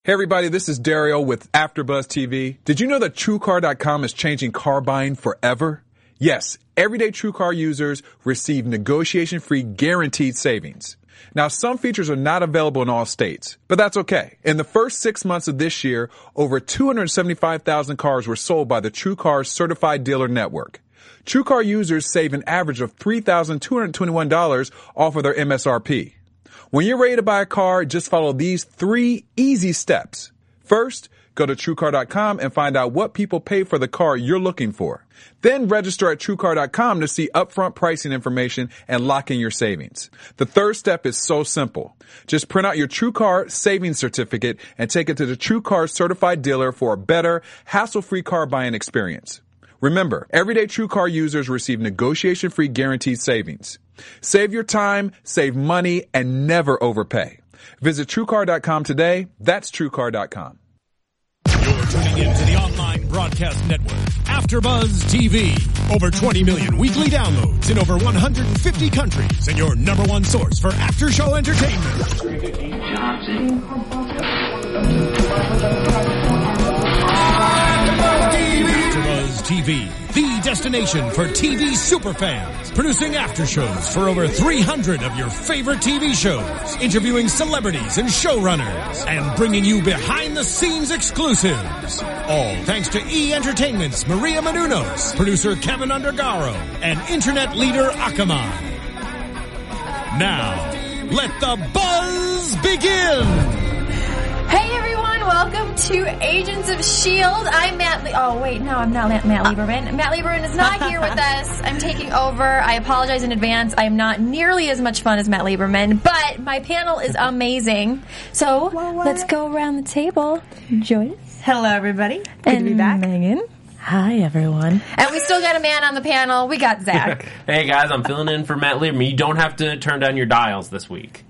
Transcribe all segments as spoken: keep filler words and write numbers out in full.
Hey everybody, this is Dario with AfterBuzz T V. Did you know that True Car dot com is changing car buying forever? Yes, everyday TrueCar users receive negotiation-free guaranteed savings. Now, some features are not available in all states, but that's okay. In the first six months of this year, over two hundred seventy-five thousand cars were sold by the TrueCar Certified Dealer Network. TrueCar users save an average of three thousand two hundred twenty-one dollars off of their M S R P. When you're ready to buy a car, just follow these three easy steps. First, go to True Car dot com and find out what people pay for the car you're looking for. Then register at True Car dot com to see upfront pricing information and lock in your savings. The third step is so simple. Just print out your TrueCar savings certificate and take it to the TrueCar certified dealer for a better, hassle-free car buying experience. Remember, everyday TrueCar users receive negotiation-free guaranteed savings. Save your time, save money, and never overpay. Visit True Car dot com today. That's True Car dot com. You're tuning in to the online broadcast network, AfterBuzz T V. Over twenty million weekly downloads in over one hundred fifty countries, and your number one source for after-show entertainment. AfterBuzz T V, the destination for T V superfans, producing after-shows for over three hundred of your favorite T V shows, interviewing celebrities and showrunners, and bringing you behind-the-scenes exclusives. All thanks to E! Entertainment's Maria Menounos, producer Kevin Undergaro, and internet leader Akamai. Now, let the buzz begin! Hey everyone, welcome to Agents of S H I E L D. I'm Matt Le- Oh wait, no, I'm not Matt Lieberman. Matt Lieberman is not here with us. I'm taking over. I apologize in advance. I am not nearly as much fun as Matt Lieberman, but my panel is amazing. So, what, what? Let's go around the table. Joyce. Hello everybody. Good and to be back. Megan. Hi, everyone. And we still got a man on the panel. We got Zach. Hey, guys, I'm filling in for Matt Lieberman. You don't have to turn down your dials this week.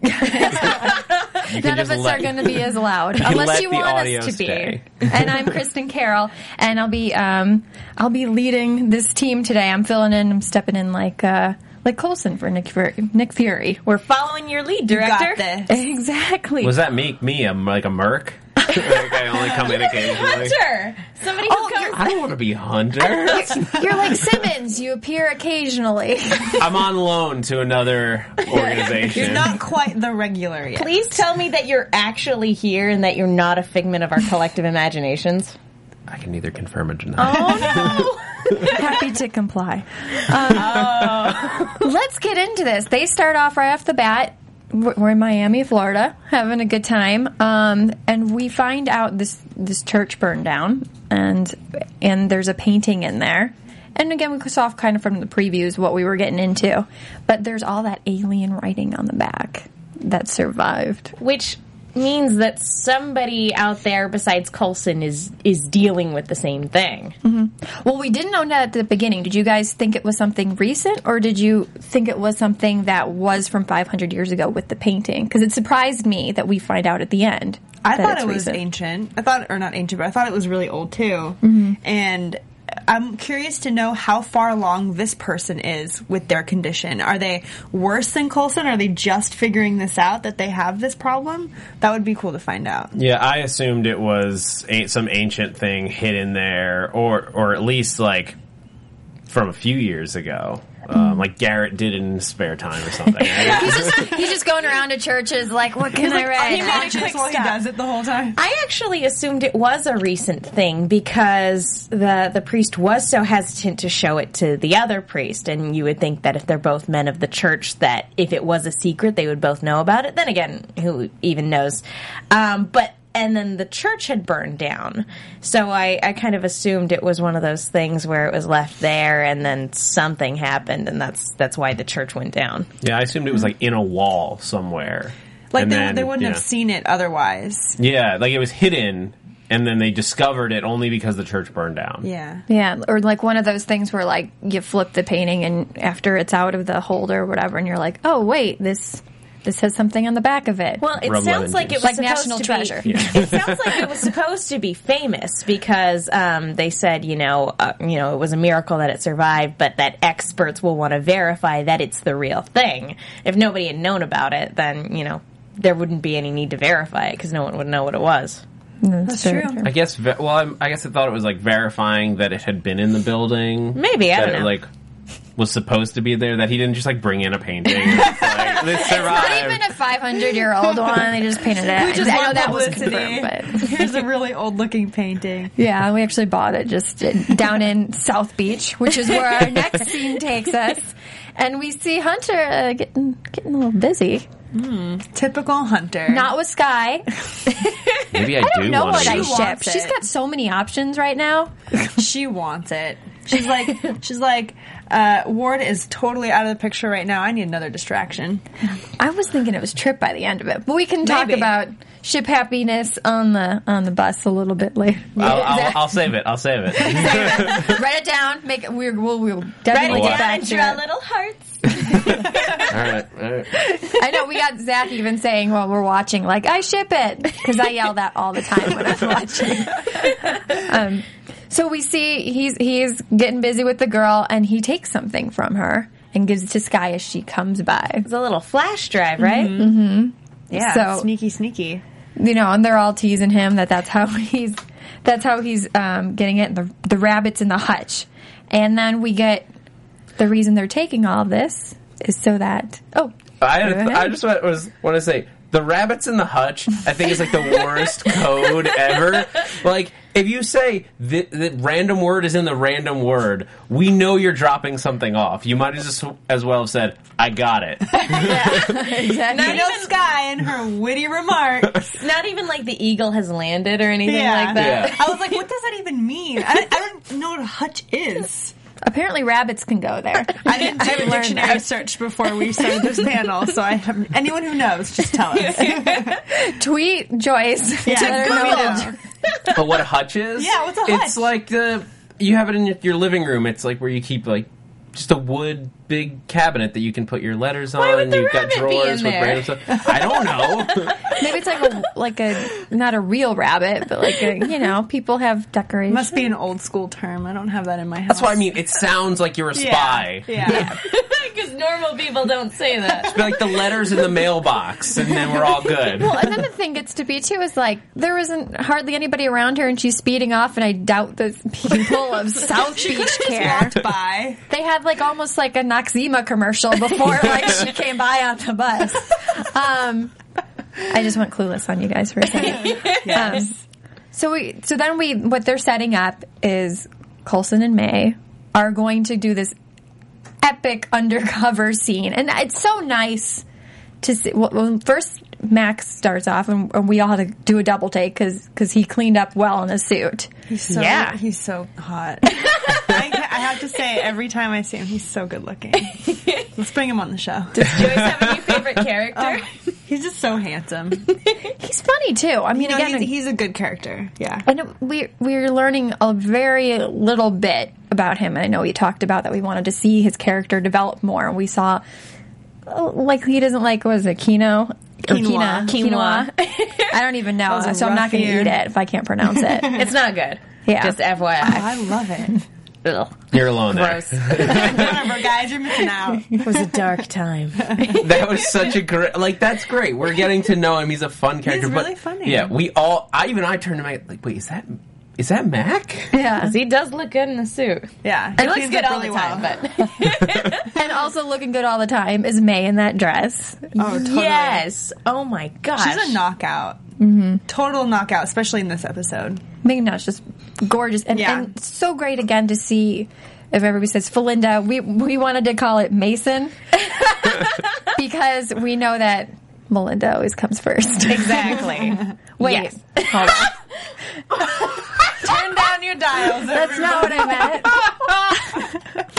None of us let, are going to be as loud, unless you want us to stay. be. And I'm Kristen Carroll, and I'll be um, I'll be leading this team today. I'm filling in. I'm stepping in like uh, like Coulson for Nick Fury. Nick Fury. We're following your lead, director. You got this. Exactly. Was that make me a, like a merc? Like I only come in occasionally. Hunter! Somebody who oh, comes... I don't want to be Hunter. You're like Simmons. You appear occasionally. I'm on loan to another organization. You're not quite the regular yet. Please tell me that you're actually here and that you're not a figment of our collective imaginations. I can neither confirm or deny. Oh, no! Happy to comply. Um, oh. Let's get into this. They start off right off the bat. We're in Miami, Florida, having a good time, um, and we find out this this church burned down, and and there's a painting in there. And again, we saw kind of from the previews what we were getting into, but there's all that alien writing on the back that survived, which means that somebody out there besides Coulson is is dealing with the same thing. Mm-hmm. Well, we didn't know that at the beginning. Did you guys think it was something recent, or did you think it was something that was from five hundred years ago with the painting? Because it surprised me that we find out at the end. I thought it was recent. ancient. I thought, or not ancient, but I thought it was really old too. Mm-hmm. And I'm curious to know how far along this person is with their condition. Are they worse than Coulson? Are they just figuring this out, that they have this problem? That would be cool to find out. Yeah, I assumed it was a- some ancient thing hidden there, or or at least like from a few years ago. Um, like Garrett did in his spare time or something. he's, just, he's just going around to churches like, what can I write? He made a quick while he does it the whole time. I actually assumed it was a recent thing because the the priest was so hesitant to show it to the other priest, and you would think that if they're both men of the church, that if it was a secret, they would both know about it. Then again, who even knows? Um, but And then the church had burned down. So I, I kind of assumed it was one of those things where it was left there and then something happened, and that's that's why the church went down. Yeah, I assumed it was like in a wall somewhere. Like and they, then, they wouldn't yeah. have seen it otherwise. Yeah, like it was hidden, and then they discovered it only because the church burned down. Yeah. Yeah, or like one of those things where like you flip the painting and after it's out of the holder or whatever, and you're like, oh wait, this... This has something on the back of it. Well, it Rum sounds like juice. it was like supposed national to treasure. Be, yeah. It sounds like it was supposed to be famous because um, they said, you know, uh, you know, it was a miracle that it survived, but that experts will want to verify that it's the real thing. If nobody had known about it, then you know there wouldn't be any need to verify it because no one would know what it was. That's, That's very true. I guess. Ve- well, I'm, I guess I thought it was like verifying that it had been in the building. Maybe, I that don't it, know. like was supposed to be there. That he didn't just like bring in a painting. It's like, they Not survived. even a five hundred year old one. They just painted it. Just I know want that was publicity. confirmed, but Here's a really old looking painting. yeah, we actually bought it just down in South Beach, which is where our next scene takes us. And we see Hunter uh, getting getting a little busy. Typical Hunter. Not with Sky. Maybe I, I do don't know want what to. I She ship. wants She's it. got so many options right now. She wants it. She's like, she's like, uh, Ward is totally out of the picture right now. I need another distraction. I was thinking it was Trip by the end of it, but we can talk Maybe. about ship happiness on the on the bus a little bit later. I'll, I'll, I'll save it. I'll save it. Write it down. Make it. We'll we'll, we'll definitely Write get it back to it. little hearts. all right. All right. I know we got Zach even saying while we're watching, like, I ship it, because I yell that all the time when I'm watching. um, so we see he's he's getting busy with the girl, and he takes something from her and gives it to Sky as she comes by. It's a little flash drive, right? Mm-hmm. Yeah, So- sneaky, sneaky. You know, and they're all teasing him that that's how he's that's how he's um, getting it. The the rabbits in the hutch, and then we get the reason they're taking all of this is so that oh. I, Go ahead. I just want, was, want to say, the rabbits in the hutch, I think, is like the worst code ever. Like, if you say the, the random word is in the random word, we know you're dropping something off. You might as, as well have said, I got it. Exactly. You know, Sky and her witty remarks. Not even like the eagle has landed or anything Yeah. like that. Yeah. I was like, what does that even mean? I, I don't know what a hutch is. Apparently, rabbits can go there. I didn't do a learned dictionary that. search before we started this panel, so I have anyone who knows, just tell us. Tweet Joyce. Yeah, to let her know. Google. But what a hutch is? Yeah, what's a hutch? It's like the, you have it in your, your living room. It's like where you keep like, just a wood big cabinet that you can put your letters Why on. would the You've got rabbit be drawers in with there? random stuff. I don't know. Maybe it's like a like a not a real rabbit, but like a you know people have decorations. Must be an old school term. I don't have that in my house. That's what I mean. It sounds like you're a Yeah. spy. Yeah. Because normal people don't say that. Be like the letters in the mailbox, and then we're all good. Well, and then the thing gets to be too is like there wasn't hardly anybody around her, and she's speeding off, and I doubt the people of South Beach care. Walked by. They had like almost like a Noxzema commercial before like she came by on the bus. Um, I just went clueless on you guys for a second. Yes. Um, so we, so then we, what they're setting up is Coulson and May are going to do this epic undercover scene, and it's so nice to see. Well, when first Max starts off, and, and we all had to do a double take because because he cleaned up well in his suit. He's so, Yeah. he's so hot. I, I have to say, every time I see him, he's so good looking. Let's bring him on the show. Joyce have any favorite character? He's just so handsome. He's funny too. I mean, You know, again, he's, he's a good character. Yeah. and we we're learning a very little bit about him. And I know we talked about that we wanted to see his character develop more. And we saw, oh, like, he doesn't like, what is it, quinoa? Or Quinoa. Quinoa. I don't even know, That was a so I'm not rough going to year. eat it if I can't pronounce it. It's not good. Yeah. Just F Y Oh, I. I love it. Ugh. You're alone there. Gross. Whatever, guys, you're missing out. It was a dark time. That was such a great, like, that's great. We're getting to know him. He's a fun character. He's but really funny. Yeah, we all, I even I turned to my, like, wait, is that, is that Mac? Yeah. He does look good in the suit. Yeah. He looks cleans good up all the really time, well. but And also looking good all the time is May in that dress. Oh, totally. yes. Oh my gosh. She's a knockout. Mm-hmm. Total knockout, especially in this episode. Megan Nutt's just gorgeous. And, Yeah. and so great again to see, if everybody says Felinda, we, we wanted to call it Mason because we know that Melinda always comes first. Exactly. Wait, Yes. hold on. Turn down your dials. That's not what I meant.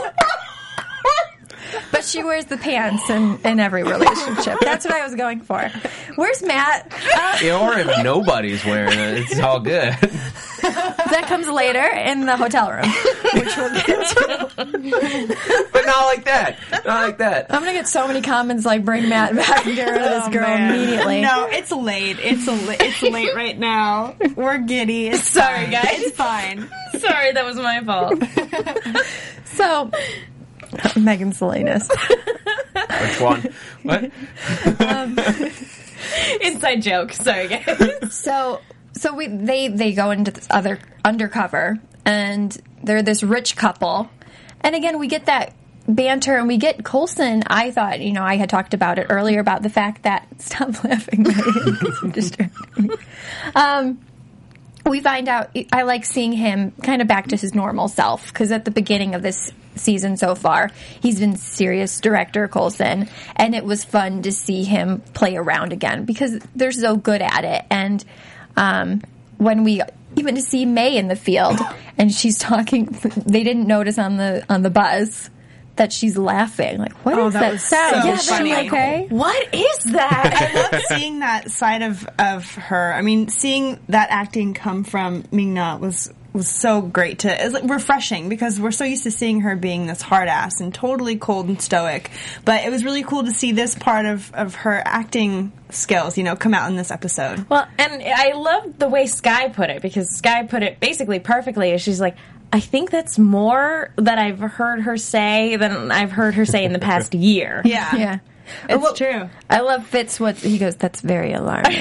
But she wears the pants in, in every relationship. That's what I was going for. Where's Matt? Uh, Yeah, or if nobody's wearing it, it's all good. that comes later in the hotel room, which we'll get to. But not like that. Not like that. I'm going to get so many comments like, bring Matt back and get rid of this girl immediately. No, it's late. It's a li- it's late right now. We're giddy. It's Sorry, fine. guys. It's fine. Sorry, that was my fault. So, Megan Salinas. Which one? What? Inside joke. Sorry, guys. So, so we they they go into this other undercover, and they're this rich couple, and again we get that banter, and we get Coulson. I thought, you know, I had talked about it earlier about the fact that stop laughing, it's distracting me. Um, we find out I like seeing him kind of back to his normal self, because at the beginning of this season so far, he's been serious director Coulson, and it was fun to see him play around again because they're so good at it. And um, when we even to see May in the field, and she's talking, they didn't notice on the on the buzz that she's laughing. Like, what Oh, is that that was sound? so Is she funny. okay? What is that? I love seeing that side of, of her. I mean, seeing that acting come from Ming-Na was was so great to, it's like refreshing, because we're so used to seeing her being this hard ass and totally cold and stoic. But it was really cool to see this part of, of her acting skills, you know, come out in this episode. Well, and I love the way Skye put it, because Skye put it basically perfectly. She's like, I think that's more that I've heard her say than I've heard her say in the past year. Yeah. Yeah. It's Well, true. I love Fitz. What he goes, that's very alarming.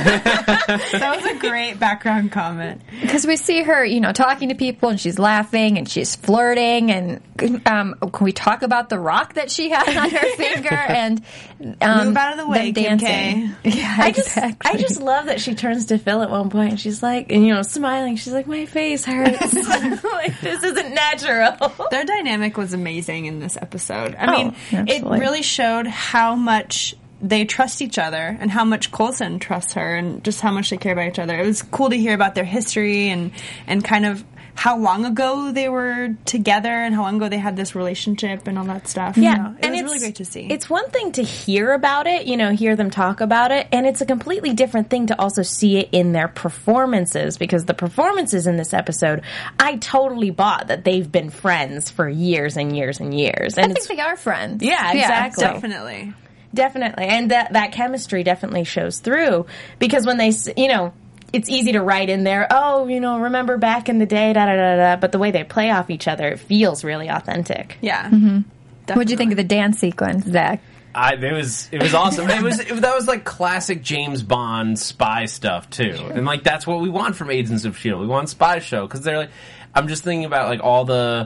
That was a great background comment. Because we see her, you know, talking to people, and she's laughing, and she's flirting, and um, can we talk about the rock that she had on her finger? And um, Move out of the way, them Kim dancing. K. Yeah, I just, exactly. I just love that she turns to Phil at one point, and she's like, and, you know, smiling. She's like, my face hurts. Like, this isn't natural. Their dynamic was amazing in this episode. I Oh, mean, it absolutely. really showed how much they trust each other and how much Coulson trusts her and just how much they care about each other. It was cool to hear about their history and, and kind of how long ago they were together and how long ago they had this relationship and all that stuff. Yeah, You know, it and was it's really great to see. It's one thing to hear about it, you know, hear them talk about it, and it's a completely different thing to also see it in their performances, because the performances in this episode, I totally bought that they've been friends for years and years and years. And I it's think they are friends. Yeah, exactly. Definitely. Definitely. And that, that chemistry definitely shows through, because when they, s- you know, it's easy to write in there, oh, you know, remember back in the day, da da da da, but the way they play off each other, it feels really authentic. Yeah. What'd you think of the dance sequence, Zach? I, it was it was awesome. It was it, that was like classic James Bond spy stuff too, and like that's what we want from Agents of S H I E L D. We want a spy show, because they're like, I'm just thinking about like all the.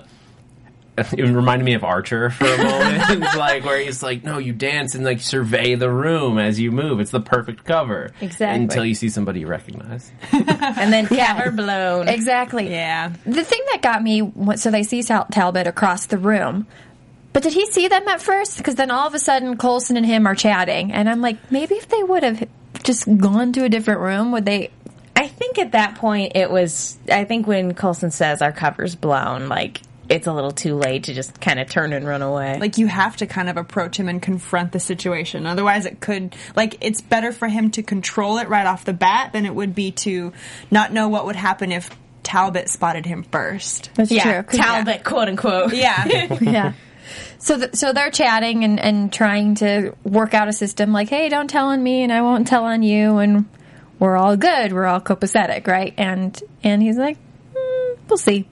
It reminded me of Archer for a moment, like where he's like, "No, you dance and like survey the room as you move. It's the perfect cover, Exactly. until you see somebody you recognize." And then cover blown. Exactly. Yeah. The thing that got me, so they see Tal- Talbot across the room, but did he see them at first? Because then all of a sudden Coulson and him are chatting, and I'm like, maybe if they would have just gone to a different room, would they... I think at that point it was, I think when Coulson says our cover's blown, like, it's a little too late to just kind of turn and run away. Like, you have to kind of approach him and confront the situation. Otherwise, it could, like, it's better for him to control it right off the bat than it would be to not know what would happen if Talbot spotted him first. That's yeah, true. 'cause- Talbot, quote unquote. Yeah. yeah. So, th- so they're chatting and, and trying to work out a system like, hey, don't tell on me and I won't tell on you, and we're all good. We're all copacetic, right? And and he's like, mm, we'll see.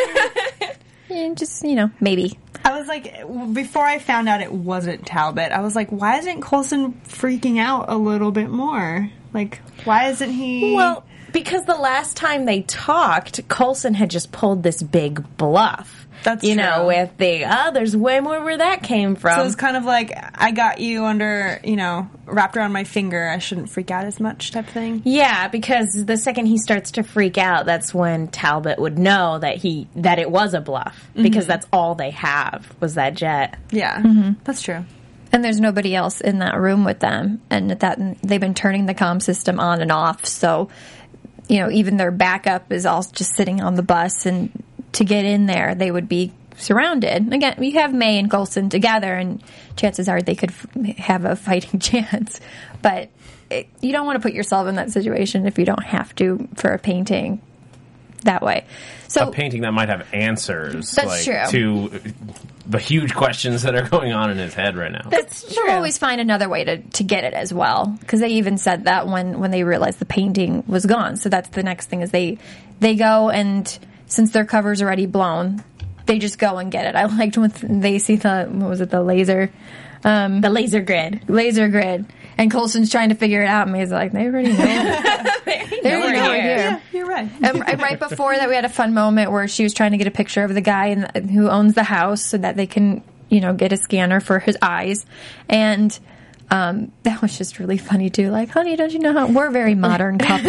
And just, you know, maybe. I was like, before I found out it wasn't Talbot, I was like, why isn't Coulson freaking out a little bit more? Like, why isn't he... Well, because the last time they talked, Coulson had just pulled this big bluff. That's you know, true. with the, oh, there's way more where that came from. So it's kind of like, I got you under, you know, wrapped around my finger, I shouldn't freak out as much type thing. Yeah, because the second he starts to freak out, that's when Talbot would know that he that it was a bluff, because that's all they have was that jet. Yeah, that's true. And there's nobody else in that room with them. And at that they've been turning the comm system on and off. So, you know, even their backup is all just sitting on the bus. And to get in there, they would be surrounded. Again, we have May and Coulson together, and chances are they could f- have a fighting chance. But it, you don't want to put yourself in that situation if you don't have to for a painting that way. So A painting that might have answers, That's like true. to the huge questions that are going on in his head right now. That's true. They'll always find another way to, to get it as well, because they even said that when, when they realized the painting was gone. So that's the next thing is they they go, and since their cover's already blown, they just go and get it. I liked when they see the, what was it, the laser, um, The laser grid. laser grid, and Coulson's trying to figure it out, and he's like, they already know. They're nowhere nowhere here. here. Yeah, you're right. And, and right before that, we had a fun moment where she was trying to get a picture of the guy in, who owns the house so that they can, you know, get a scanner for his eyes. And um, that was just really funny, too. Like, honey, don't you know how we're a very modern couple?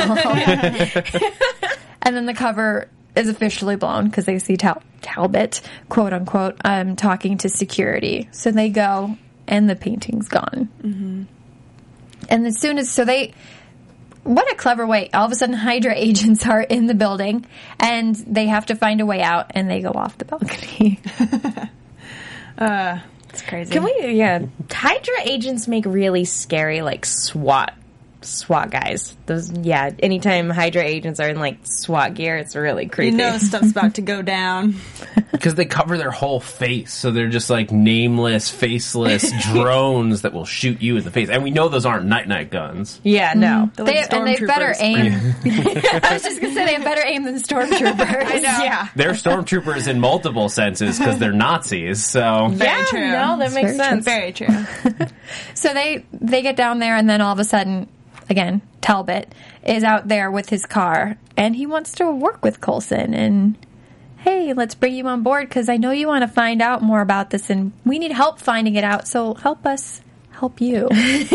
And then the cover is officially blown because they see Tal- Talbot, quote unquote, um, talking to security. So they go, and the painting's gone. Mm-hmm. And as soon as, so they, what a clever way. All of a sudden, Hydra agents are in the building, and they have to find a way out, and they go off the balcony. uh, it's crazy. Can we, yeah. Hydra agents make really scary, like, SWAT SWAT guys. Those, yeah. Anytime Hydra agents are in like SWAT gear, it's really creepy. You know stuff's about to go down. Because they cover their whole face, so they're just like nameless, faceless drones that will shoot you in the face. And we know those aren't night-night guns. Yeah, no. They're They, like and they better stormtroopers. aim. I was just going to say they have better aim than stormtroopers. I know. Yeah. They're stormtroopers in multiple senses because they're Nazis. So Very Yeah, true. no, that makes very sense. Very true. So they they get down there, and then all of a sudden, again, Talbot is out there with his car, and he wants to work with Coulson. And hey, let's bring you on board because I know you want to find out more about this, and we need help finding it out. So help us help you,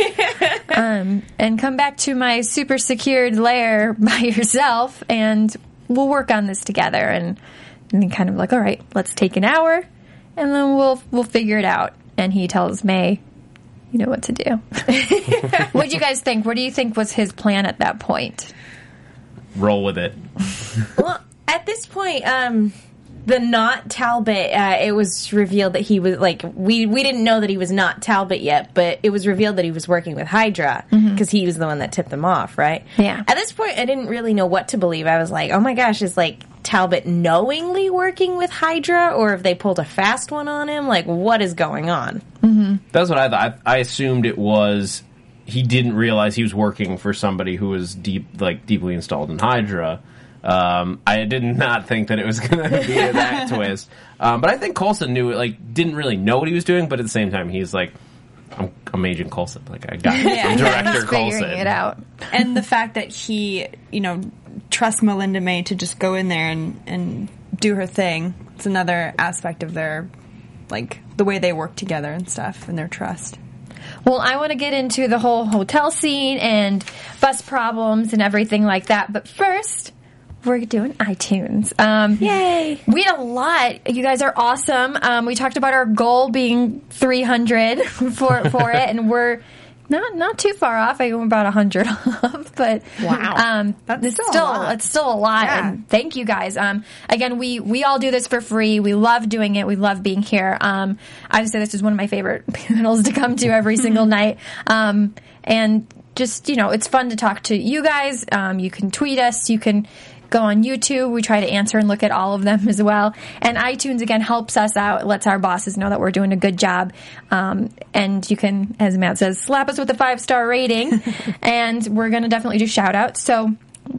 um, and come back to my super secured lair by yourself, and we'll work on this together. And and then kind of like, all right, let's take an hour, and then we'll we'll figure it out. And he tells May, you know what to do. What do you guys think? What do you think was his plan at that point? roll with it. Well, at this point, um, the not Talbot, uh, it was revealed that he was, like, we, we didn't know that he was not Talbot yet, but it was revealed that he was working with Hydra, because mm-hmm. he was the one that tipped them off, right? Yeah. At this point, I didn't really know what to believe. I was like, oh my gosh, is, like, Talbot knowingly working with Hydra, or if they pulled a fast one on him? Like, what is going on? Mm-hmm. That's what I thought. I, I assumed it was he didn't realize he was working for somebody who was deep, like deeply installed in Hydra. Um, I did not think that it was going to be that twist. Um, but I think Coulson knew it, like, didn't really know what he was doing, but at the same time, he's like, I'm, I'm Agent Coulson. Like, I got it. Yeah. I'm Director He's figuring Coulson. it out. And the fact that he, you know, trusts Melinda May to just go in there and, and do her thing. It's another aspect of their, like, the way they work together and stuff, and their trust. Well, I want to get into the whole hotel scene and bus problems and everything like that. But first, we're doing iTunes. Um, Yay! We had a lot. You guys are awesome. Um, we talked about our goal being three hundred for for it, and we're not not too far off. I go about one hundred off, but Wow. um, That's it's still a still lot. it's still a lot. Yeah. And thank you guys. Um, again, we we all do this for free. We love doing it. We love being here. Um, I would say this is one of my favorite panels to come to every single night. Um, and just, you know, it's fun to talk to you guys. Um, you can tweet us. You can go on YouTube. We try to answer and look at all of them as well. And iTunes, again, helps us out. It lets our bosses know that we're doing a good job. Um, and you can, as Matt says, slap us with a five-star rating. And we're going to definitely do shout-outs. So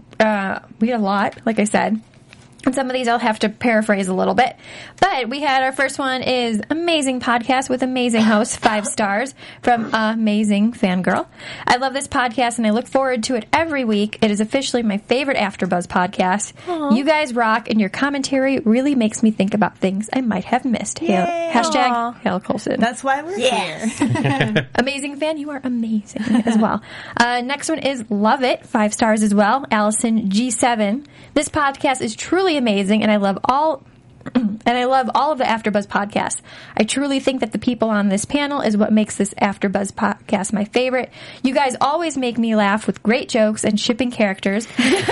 uh, we had a lot, like I said. And some of these I'll have to paraphrase a little bit. But we had our first one is Amazing Podcast with amazing hosts, five stars from Amazing Fangirl. I love this podcast and I look forward to it every week. It is officially my favorite AfterBuzz podcast. Aww. You guys rock and your commentary really makes me think about things I might have missed. Hail, Yay. hashtag Aw. Hail Coulson. That's why we're Yes. here. Amazing fan, you are amazing as well. Uh, next one is Love It, five stars as well. Allison G seven. This podcast is truly amazing, and I love all. And I love all of the AfterBuzz podcasts. I truly think that the people on this panel is what makes this AfterBuzz podcast my favorite. You guys always make me laugh with great jokes and shipping characters.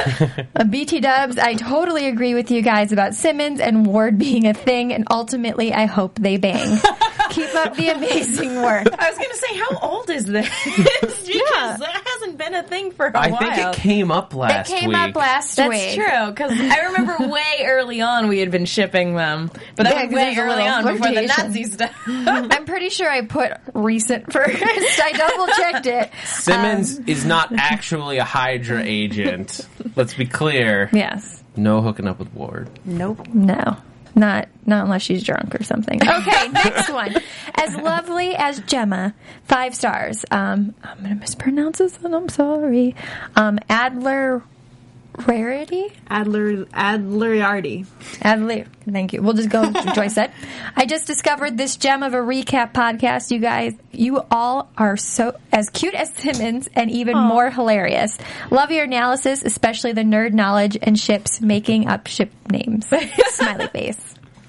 uh, B T Dubs, I totally agree with you guys about Simmons and Ward being a thing, and ultimately, I hope they bang. Keep up the amazing work. I was going to say, how old is this? Because Yeah. that hasn't been a thing for a I while. think it came up last It came week. up last That's week. true, because I remember way early on we had been shipping them. But that Yeah, was 'cause way there's a early little on before the flirtation. Nazi stuff. I'm pretty sure I put recent first. I double checked it. Simmons Um, is not actually a Hydra agent. Let's be clear. Yes. No hooking up with Ward. Nope. No. Not not unless she's drunk or something. Okay, next one. As lovely as Gemma, five stars. Um, I'm going to mispronounce this, and I'm sorry. Um, Adler Rarity? Adler Adleriardi. Adler. Thank you. We'll just go with Joyce said. I just discovered this gem of a recap podcast. You guys, you all are so as cute as Simmons and even Aww. More hilarious. Love your analysis, especially the nerd knowledge and ships making up ship names. Smiley face.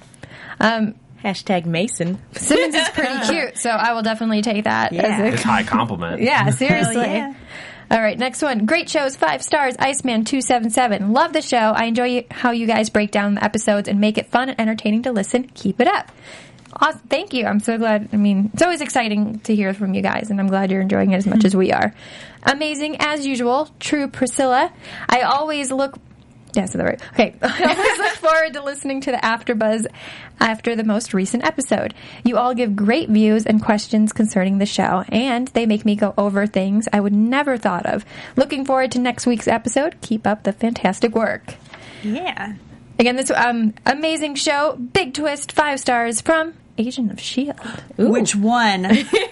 Um, Hashtag Mason. Simmons is pretty cute, so I will definitely take that yeah. as a It's high compliment. Yeah, seriously. Yeah. All right, next one. Great shows, five stars, Iceman two seven seven. Love the show. I enjoy how you guys break down the episodes and make it fun and entertaining to listen. Keep it up. Awesome. Thank you. I'm so glad. I mean, it's always exciting to hear from you guys, and I'm glad you're enjoying it as much as we are. Amazing as usual. True Priscilla. I always look... Yes, yeah, right. Okay. I always look forward to listening to the AfterBuzz after the most recent episode. You all give great views and questions concerning the show, and they make me go over things I would never thought of. Looking forward to next week's episode. Keep up the fantastic work. Yeah. Again, this um amazing show, big twist, five stars from Agent of S H I E L D. Ooh. Which one?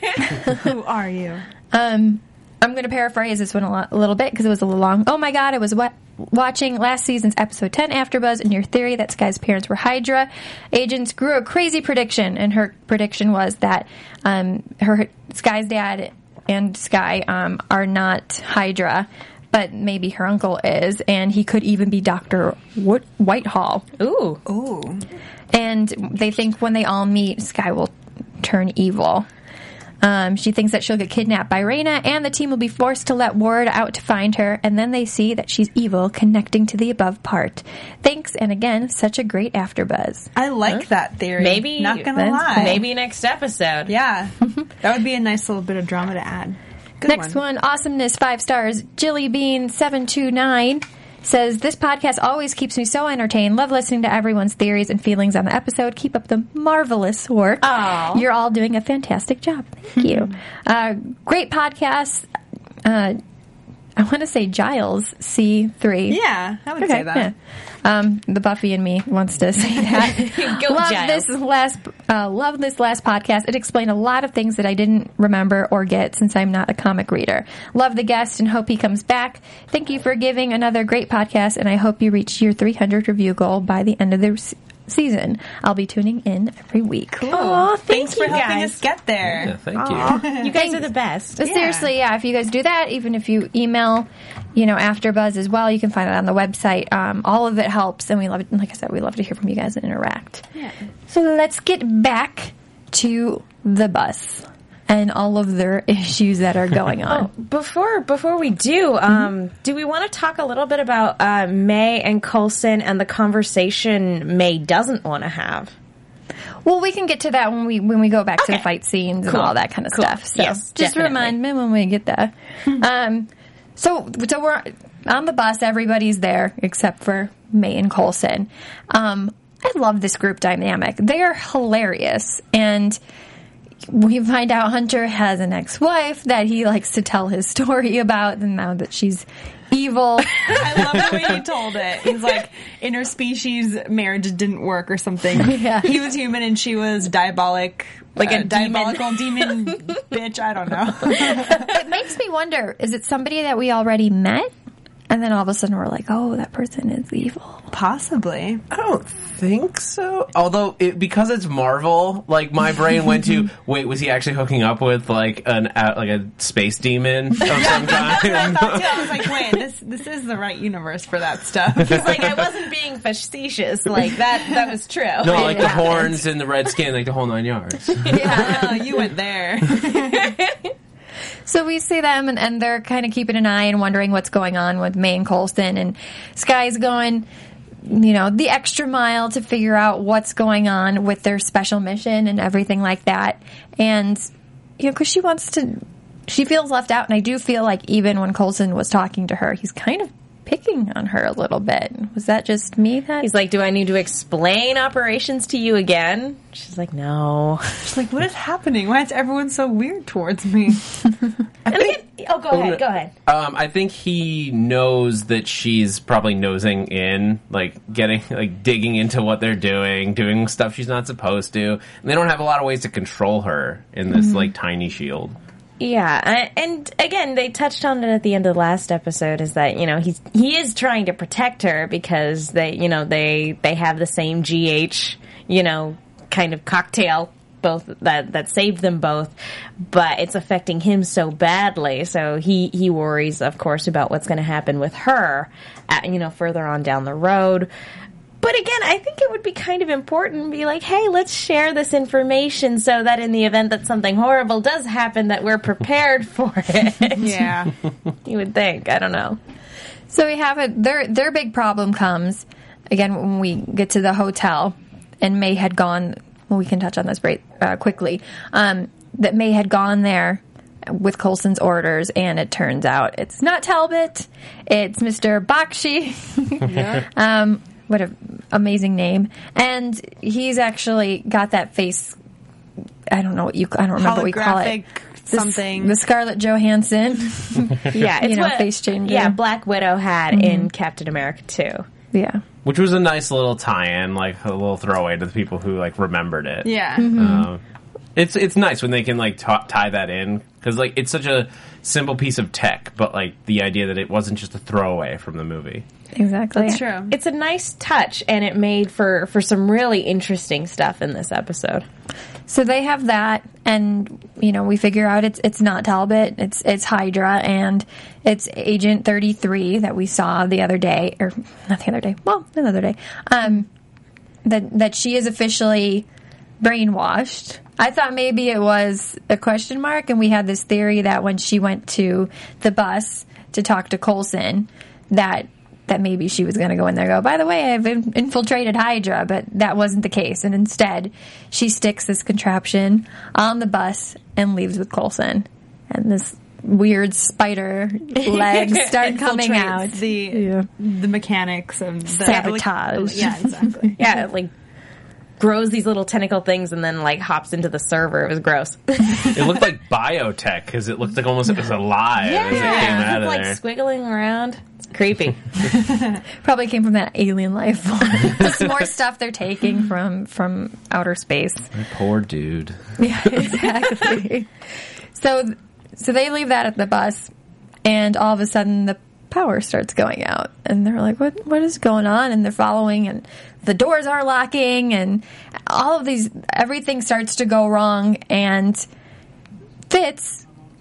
Who are you? Um, I'm going to paraphrase this one a, lot, a little bit because it was a little long. Oh my God, I was what. Watching last season's episode ten AfterBuzz and your theory that Sky's parents were Hydra agents grew a crazy prediction, and her prediction was that um, her Sky's dad and Sky um, are not Hydra, but maybe her uncle is, and he could even be Doctor Wood- Whitehall. Ooh. Ooh. And they think when they all meet, Sky will turn evil. Um, she thinks that she'll get kidnapped by Raina, and the team will be forced to let word out to find her, and then they see that she's evil, connecting to the above part. Thanks, and again, such a great AfterBuzz. I like huh? that theory. Maybe, not gonna lie. Maybe next episode. Yeah, that would be a nice little bit of drama to add. Good Next one. one, awesomeness, five stars. Jilly Bean seven two nine says, this podcast always keeps me so entertained. Love listening to everyone's theories and feelings on the episode. Keep up the marvelous work. Aww. You're all doing a fantastic job. Thank you. Uh, great podcast. Uh, I want to say Giles C three. Yeah, I would okay, say that. Yeah. Um, the Buffy in me wants to say that. Go, love Giles. this last, uh, love this last podcast. It explained a lot of things that I didn't remember or get since I'm not a comic reader. Love the guest and hope he comes back. Thank you for giving another great podcast, and I hope you reach your three hundred review goal by the end of the se- season. I'll be tuning in every week. Cool. Aw, thank Thanks you for helping guys. us get there. Yeah, thank Aww. you. You guys are the best. But seriously, yeah, if you guys do that, even if you email, you know, AfterBuzz as well, you can find it on the website. Um, all of it helps, and we love it. Like I said, we love to hear from you guys and interact. Yeah. So let's get back to the bus and all of their issues that are going on. Oh, before before we do, um, do we want to talk a little bit about uh, May and Coulson and the conversation May doesn't want to have? Well, we can get to that when we when we go back Okay. to the fight scenes Cool. and all that kind of Cool. stuff. So Yes, just definitely. remind me when we get there. um, so so we're on the bus. Everybody's there except for May and Coulson. Um, I love this group dynamic. They are hilarious, and we find out Hunter has an ex-wife that he likes to tell his story about, and now that she's evil. I love the way he told it. He's like, interspecies marriage didn't work or something. Yeah. He was human and she was diabolic. Like uh, a demon. diabolical demon bitch. I don't know. It makes me wonder, is it somebody that we already met? And then all of a sudden we're like, oh, that person is evil. Possibly. I don't think so. Although, it, because it's Marvel, like my brain went to, wait, was he actually hooking up with like an uh, like a space demon of some kind? I thought too. I was like, wait, this this is the right universe for that stuff. He's like, I wasn't being facetious. Like that that was true. No, like the Yeah. horns and the red skin, like the whole nine yards. Oh, you went there. So we see them, and, and they're kind of keeping an eye and wondering what's going on with May and Coulson, and Sky's going, you know, the extra mile to figure out what's going on with their special mission and everything like that. And, you know, because she wants to, she feels left out, and I do feel like even when Coulson was talking to her, he's kind of picking on her a little bit. Was that just me? That He's like, do I need to explain operations to you again? She's like, no. She's like, what is happening? Why is everyone so weird towards me? And again, oh, go ahead, go ahead. Um, I think he knows that she's probably nosing in, like getting, like digging into what they're doing, doing stuff she's not supposed to. And they don't have a lot of ways to control her in this like tiny shield. Yeah, I- and again, they touched on it at the end of the last episode. Is that, you know, he's he is trying to protect her because they, you know, they they have the same G H, you know, kind of cocktail both that that saved them both, but it's affecting him so badly. So he he worries, of course, about what's going to happen with her, at, you know, further on down the road. But again, I think it would be kind of important to be like, hey, let's share this information so that in the event that something horrible does happen, that we're prepared for it. Yeah. You would think. I don't know. So we have it. Their their big problem comes again when we get to the hotel, and May had gone. Well, we can touch on this very uh, quickly. Um, that May had gone there with Coulson's orders, and it turns out it's not Talbot. It's Mister Bakshi. Yeah. um, what an amazing name! And he's actually got that face. I don't know what you. I don't remember what we call it. Something. The, the Scarlett Johansson. Yeah, it's you know, what face changer. Yeah, Black Widow had mm-hmm. in Captain America two. Yeah. Which was a nice little tie-in, like a little throwaway to the people who like remembered it. Yeah, mm-hmm. uh, it's it's nice when they can like t- tie that in because like it's such a simple piece of tech, but like the idea that it wasn't just a throwaway from the movie. Exactly, that's true. It's a nice touch, and it made for for some really interesting stuff in this episode. So they have that, and you know we figure out it's it's not Talbot, it's it's Hydra, and it's Agent thirty-three that we saw the other day, or not the other day, well, another day. Um, that that she is officially brainwashed. I thought maybe it was a question mark, and we had this theory that when she went to the bus to talk to Coulson, that. that maybe she was going to go in there and go, by the way, I've in- infiltrated Hydra, but that wasn't the case. And instead, she sticks this contraption on the bus and leaves with Coulson. And this weird spider legs start coming out. The, yeah. the mechanics of the sabotage. Like, yeah, exactly. Yeah, it, like grows these little tentacle things and then like hops into the server. It was gross. It looked like biotech because it looked like almost it was alive yeah, as it came out of like there. squiggling around. It's creepy. Probably came from that alien life form. Just more stuff they're taking from from outer space. Poor dude. Yeah, exactly. so so they leave that at the bus, and all of a sudden the power starts going out, and they're like, what what is going on? And they're following, and the doors are locking, and all of these, everything starts to go wrong, and Fitz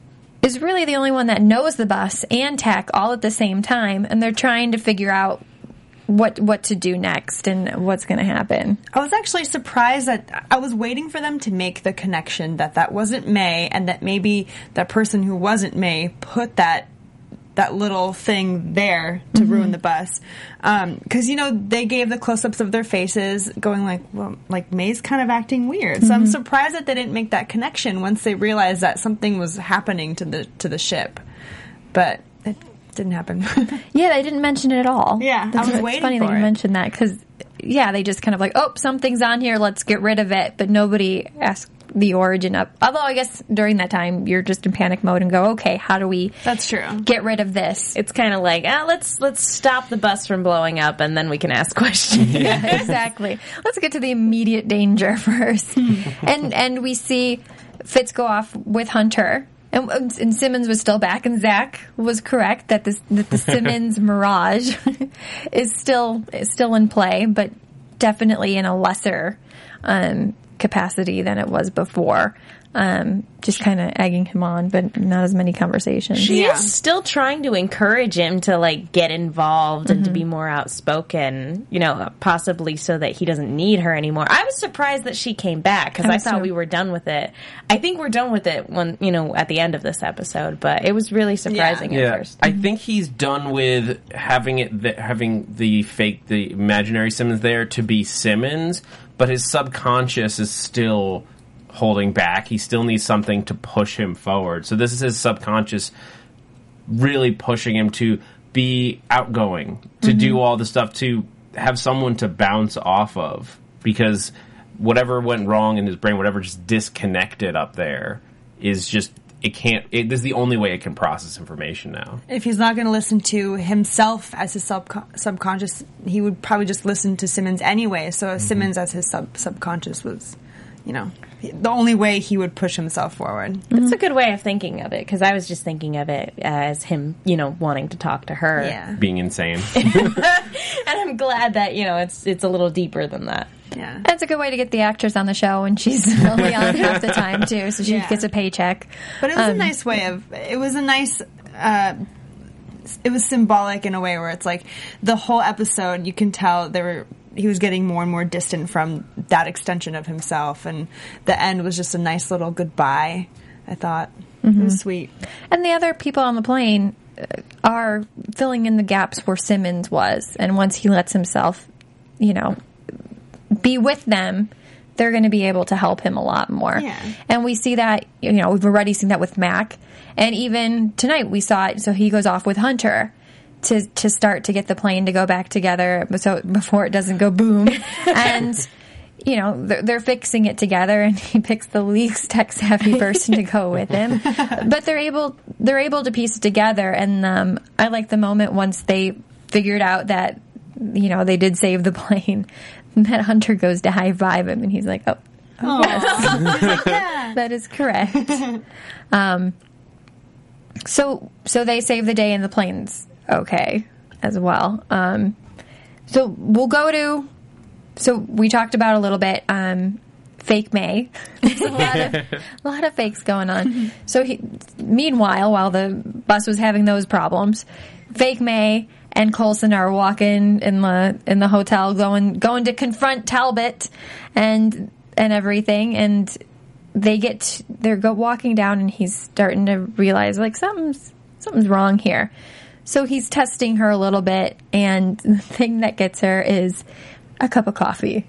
is really the only one that knows the bus and tech all at the same time, and they're trying to figure out what what to do next and what's going to happen. I was actually surprised that I was waiting for them to make the connection that that wasn't May, and that maybe that person who wasn't May put that that little thing there to mm-hmm. ruin the bus. Um, cause you know, they gave the close-ups of their faces going like, well, like May's kind of acting weird. Mm-hmm. So I'm surprised that they didn't make that connection once they realized that something was happening to the, to the ship. But it didn't happen. Yeah, they didn't mention it at all. Yeah, That's I was it's waiting funny for that you it. mentioned that, cause yeah, they just kind of like, oh, something's on here, let's get rid of it. But nobody asked the origin of, although I guess during that time you're just in panic mode and go, okay, how do we That's true. get rid of this? It's kind of like, ah, let's let's stop the bus from blowing up, and then we can ask questions. Yeah, exactly. Let's get to the immediate danger first. and and we see Fitz go off with Hunter, and, and Simmons was still back, and Zach was correct that this that the Simmons Mirage is still is still in play, but definitely in a lesser um, capacity than it was before. Um, just kind of egging him on, but not as many conversations. She Yeah. is still trying to encourage him to like get involved and to be more outspoken, you know, possibly so that he doesn't need her anymore. I was surprised that she came back because I I was thought too. we were done with it. I think we're done with it when, you know, at the end of this episode, but it was really surprising Yeah, at first. I think he's done with having it, th- having the fake, the imaginary Simmons there to be Simmons, but his subconscious is still holding back. He still needs something to push him forward. So this is his subconscious really pushing him to be outgoing, to mm-hmm. do all the stuff, to have someone to bounce off of, because whatever went wrong in his brain, whatever just disconnected up there is just, it can't, it, this is the only way it can process information now. If he's not going to listen to himself as his subcon- subconscious, he would probably just listen to Simmons anyway. So mm-hmm. Simmons as his sub- subconscious was you know, the only way he would push himself forward. That's a good way of thinking of it, because I was just thinking of it as him, you know, wanting to talk to her. Yeah. Being insane. And I'm glad that, you know, it's it's a little deeper than that. Yeah. That's a good way to get the actress on the show, and she's only on half the time too, so she Yeah. gets a paycheck. But it was Um, a nice way of, it was a nice, uh, it was symbolic in a way where it's like the whole episode, you can tell there were, he was getting more and more distant from that extension of himself, and the end was just a nice little goodbye, I thought. Mm-hmm. It was sweet. And the other people on the plane uh, are filling in the gaps where Simmons was, and once he lets himself, you know, be with them, they're going to be able to help him a lot more. Yeah. And we see that, you know, we've already seen that with Mac. And even tonight we saw it. So he goes off with Hunter to, to start to get the plane to go back together so before it doesn't go boom. And, you know, they're, they're fixing it together, and he picks the least tech savvy person to go with him. But they're able, they're able to piece it together. And, um, I like the moment once they figured out that, you know, they did save the plane, that Hunter goes to high five him, and he's like, oh, oh yes, that is correct. Um, so, so they save the day, and the plane's okay as well. Um, so we'll go to, so we talked about a little bit, um, fake May. There's a lot of, a lot of fakes going on. So he, meanwhile, while the bus was having those problems, fake May and Coulson are walking in the in the hotel, going going to confront Talbot and and everything, and they get they're go walking down, and he's starting to realize like something's something's wrong here. So he's testing her a little bit, and the thing that gets her is a cup of coffee.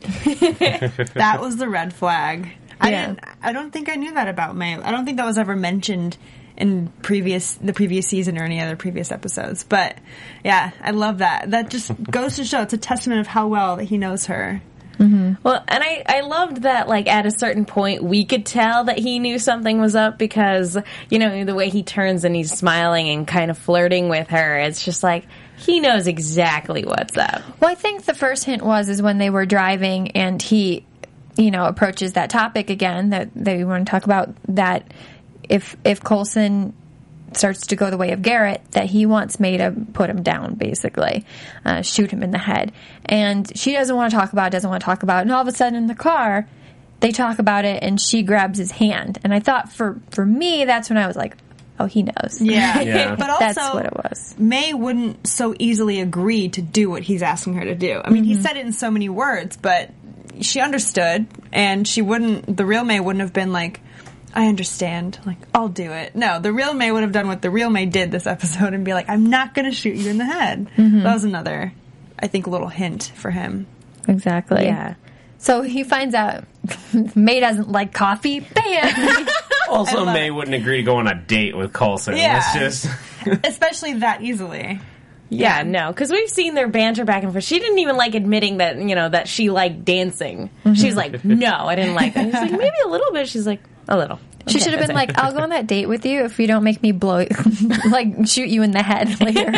That was the red flag. I Yeah. didn't, I don't think I knew that about May. I don't think that was ever mentioned in previous the previous season or any other previous episodes. But yeah, I love that. That just goes to show it's a testament of how well that he knows her. Well, and I, I loved that, like, at a certain point, we could tell that he knew something was up because, you know, the way he turns and he's smiling and kind of flirting with her, it's just like, he knows exactly what's up. Well, I think the first hint was is when they were driving, and he, you know, approaches that topic again that they want to talk about, that if if Coulson starts to go the way of Garrett, that he wants May to put him down, basically, uh, shoot him in the head. And she doesn't want to talk about it, doesn't want to talk about it. And all of a sudden in the car, they talk about it, and she grabs his hand. And I thought for, for me, that's when I was like, oh, he knows. Yeah. Yeah. But also, That's what it was. May wouldn't so easily agree to do what he's asking her to do. I mean, he said it in so many words, but she understood, and she wouldn't, the real May wouldn't have been like, I understand, like, I'll do it. No, the real May would have done what the real May did this episode and be like, I'm not going to shoot you in the head. That was another, I think, little hint for him. Exactly. Yeah. So he finds out May doesn't like coffee. Bam! Also, love May it. wouldn't agree to go on a date with Coulson. Yeah. It's just... Especially that easily. Yeah, no, because we've seen their banter back and forth. She didn't even like admitting that, you know, that she liked dancing. She's like, no, I didn't like that. She's like, maybe a little bit. She's like, a little. She Okay, should have been that's it. like, I'll go on that date with you if you don't make me blow, like, shoot you in the head later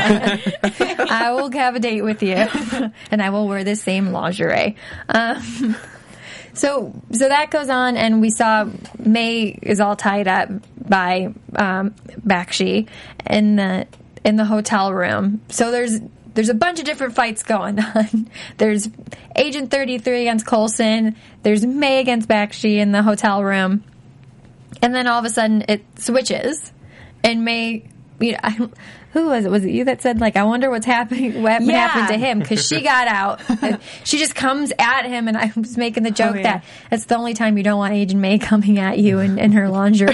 on. I will have a date with you, and I will wear the same lingerie. Um, so, so that goes on, and we saw May is all tied up by um, Bakshi in the in the hotel room. So there's there's a bunch of different fights going on. There's Agent thirty-three against Coulson. There's May against Bakshi in the hotel room. And then all of a sudden it switches, and May, you know, I, who was it? Was it you that said, like, I wonder what's happening, what Yeah. happened to him? Because she got out. And she just comes at him, and I was making the joke yeah. that it's the only time you don't want Agent May coming at you in, in her lingerie.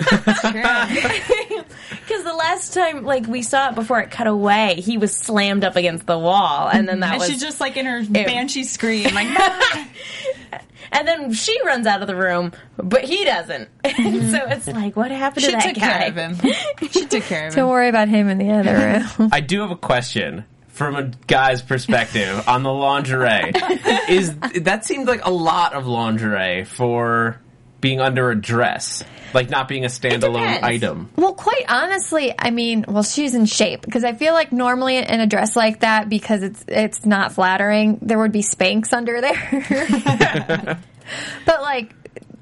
Because the last time, like, we saw it before it cut away, he was slammed up agaginst the wall, and then that And was... she's just like in her banshee scream, like, and then she runs out of the room, but he doesn't. And so it's like, what happened she to that took guy? care of him. She took care of him. Don't worry about him in the other room. I do have a question from a guy's perspective on the lingerie. Is that seemed like a lot of lingerie for being under a dress, like not being a standalone depends. item? Well, quite honestly, I mean, well, she's in shape, because I feel like normally in a dress like that, because it's it's not flattering, there would be Spanx under there. But like,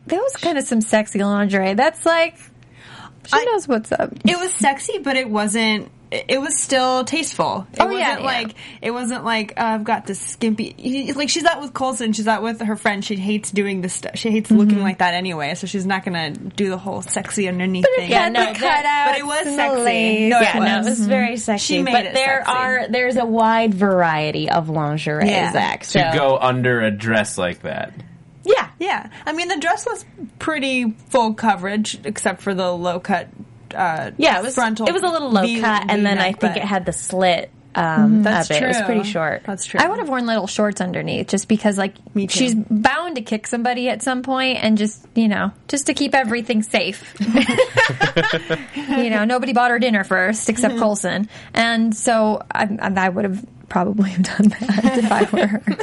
that was kind of some sexy lingerie. That's like, she I- knows what's up. It was sexy, but it wasn't. It was still tasteful. It Oh, wasn't yeah, yeah. like it wasn't like uh, I've got this skimpy. Like she's out with Coulson, she's out with her friend. She hates doing this stuff. She hates looking like that anyway. So she's not gonna do the whole sexy underneath thing. Yeah, no, the that- cutouts but it was and sexy. the lace. No, it yeah, no, it was. was very sexy. She made but it there sexy. are there's a wide variety of lingerie, Yeah. Zach. To So go under a dress like that. yeah, Yeah, I mean the dress was pretty full coverage, except for the low cut. Uh, yeah, it was frontal. it was a little low V- cut, and then I V-neck, think but- it had the slit. Um, That's of it. true. It was pretty short. That's true. I would have worn little shorts underneath just because, like, Me too. she's bound to kick somebody at some point and just, you know, just to keep everything safe. You know, nobody bought her dinner first except Coulson. And so I, I would have probably have done that if I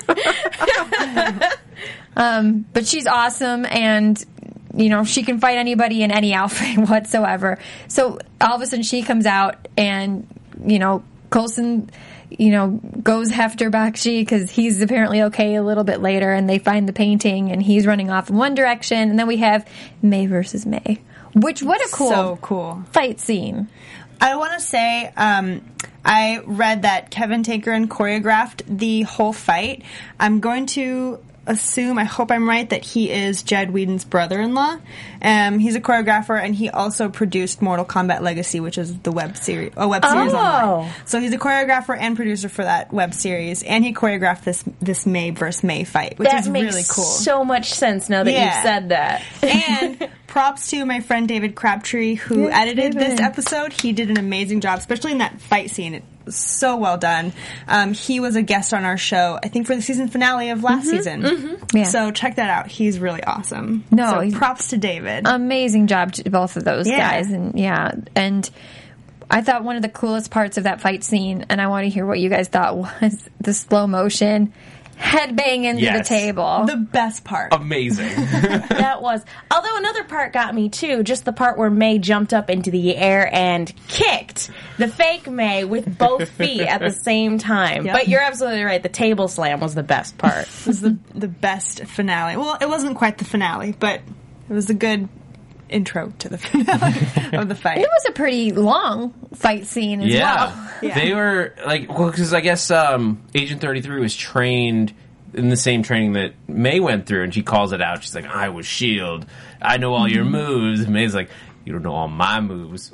were her. um, but she's awesome and, you know, she can fight anybody in any outfit whatsoever. So all of a sudden she comes out and, you know, Coulson, you know, goes after Bakshi because he's apparently okay a little bit later, and they find the painting and he's running off in one direction, and then we have May versus May, which what a cool, So cool. fight scene. I want to say, um, I read that Kevin Takerin choreographed the whole fight. I'm going to assume, I hope I'm right, that he is Jed Whedon's brother-in-law. Um, he's a choreographer, and he also produced Mortal Kombat Legacy, which is the web series, a web series Oh. online. So he's a choreographer and producer for that web series, and he choreographed this this May versus May fight, which That is makes really cool. so much sense now that Yeah. you've said that. And props to my friend David Crabtree, who Yes, edited David. this episode. He did an amazing job, especially in that fight scene. It was so well done. Um, he was a guest on our show, I think, for the season finale of last season. Yeah. So check that out. He's really awesome. No, so he's- props to David. Amazing job to both of those Yeah. guys, and yeah, and I thought one of the coolest parts of that fight scene, and I want to hear what you guys thought, was the slow motion headbang into Yes. the table. the best part. Amazing. That was. Although another part got me too, just the part where May jumped up into the air and kicked the fake May with both feet at the same time. Yep. But you're absolutely right. The table slam was the best part. It was the, the best finale. Well, it wasn't quite the finale, but it was a good intro to the finale of the fight. It was a pretty long fight scene as Yeah. well. Yeah. They were like, well, because I guess um, Agent thirty-three was trained in the same training that May went through, and she calls it out. She's like, I was S H I E L D. I know all your moves. And May's like, you don't know all my moves.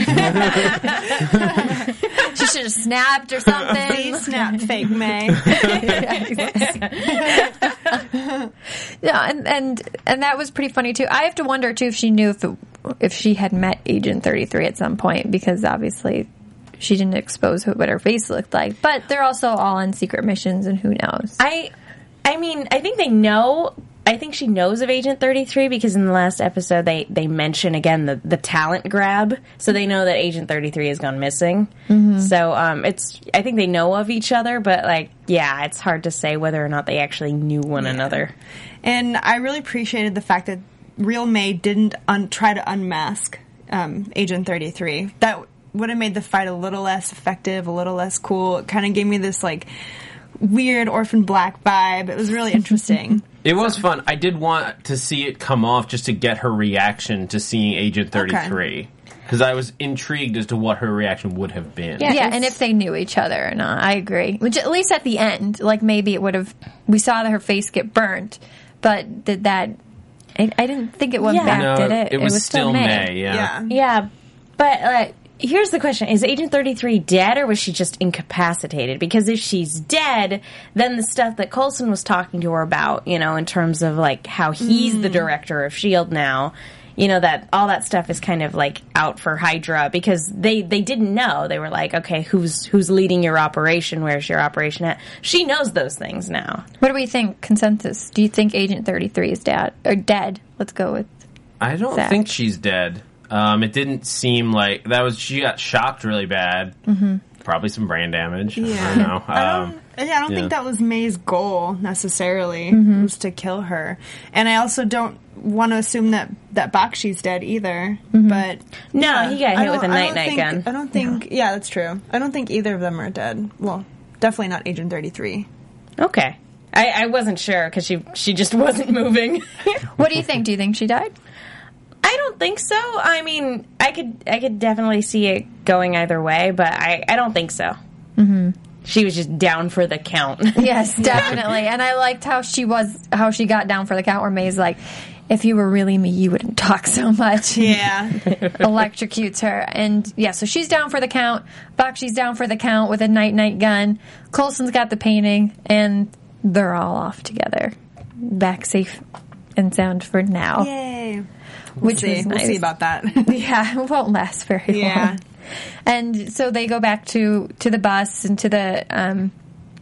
She should have snapped or something. Please snap, fake May. Yeah, and, and and that was pretty funny too. I have to wonder too if she knew if it, if she had met Agent thirty-three at some point, because obviously she didn't expose what her face looked like. But they're also all on secret missions, and who knows? I, I mean, I think they know. I think she knows of Agent thirty-three because in the last episode they, they mention again the, the talent grab, so they know that Agent thirty-three has gone missing. Mm-hmm. So um, it's I think they know of each other, but like yeah, it's hard to say whether or not they actually knew one another. And I really appreciated the fact that real May didn't un- try to unmask um, Agent thirty-three. That would have made the fight a little less effective, a little less cool. It kind of gave me this like weird Orphan Black vibe. It was really interesting. It was fun. I did want to see it come off just to get her reaction to seeing Agent thirty-three. Because I was intrigued as to what her reaction would have been. Yeah, it's- and if they knew each other or not. I agree. Which at least at the end, like maybe it would have. We saw that her face get burnt, but did that? I, I didn't think it went Yeah. back, No, did it? it was, still May. yeah. Yeah. Yeah, but uh, here's the question: is Agent thirty-three dead, or was she just incapacitated? Because if she's dead, then the stuff that Coulson was talking to her about, you know, in terms of like how he's the director of S H I E L D now, you know, that all that stuff is kind of like out for Hydra because they, they didn't know. They were like, okay, who's who's leading your operation? Where's your operation at? She knows those things now. What do we think? Consensus? Do you think Agent thirty-three is dead or dead? Let's go with. I don't Zach. think she's dead. Um, it didn't seem like that was. She got shocked really bad. Mm-hmm. Probably some brain damage. I don't know. I Um, don't, yeah, I don't yeah. think that was May's goal necessarily, Mm-hmm. was to kill her. And I also don't want to assume that, that Bakshi's dead either. Mm-hmm. But No, yeah, he got I hit with don't- a I night don't night think- gun. I don't think, yeah, that's true. I don't think either of them are dead. Well, definitely not Agent thirty-three. Okay. I, I, I wasn't sure because she she just wasn't moving. What do you think? Do you think she died? I don't think so. I mean, I could I could definitely see it going either way, but I, I don't think so. Mm-hmm. She was just down for the count. Yes, definitely. And I liked how she was, how she got down for the count. Where May's like, if you were really me, you wouldn't talk so much. Yeah. Electrocutes her. And yeah, so she's down for the count. Bakshi's down for the count with a night-night gun. Coulson's got the painting, and they're all off together. Back safe and sound for now. Yay. Which We'll see. was We'll nice. see about that. Yeah, it won't last very Yeah. long. And so they go back to, to the bus and to the um,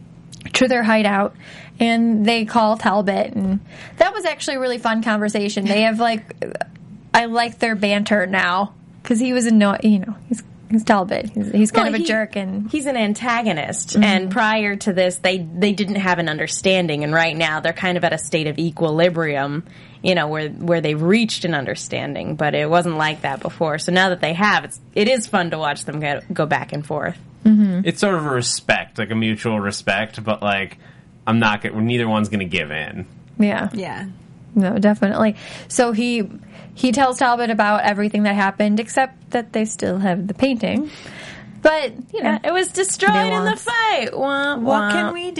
to their hideout, and they call Talbot, and that was actually a really fun conversation. They have like, I like their banter now because he was annoying. You know, he's he's Talbot. He's, he's kind Well, of a he- jerk, and He's an antagonist, and prior to this, they they didn't have an understanding, and right now they're kind of at a state of equilibrium, you know, where where they've reached an understanding, but it wasn't like that before. So now that they have, it's it is fun to watch them go, go back and forth. It's sort of a respect, like a mutual respect, but like I'm not gonna, neither one's going to give in. yeah, Yeah. no, definitely. So he he tells Talbot about everything that happened, except that they still have the painting. But you know, It was destroyed in the Nuance. fight. Wah, What wah. can we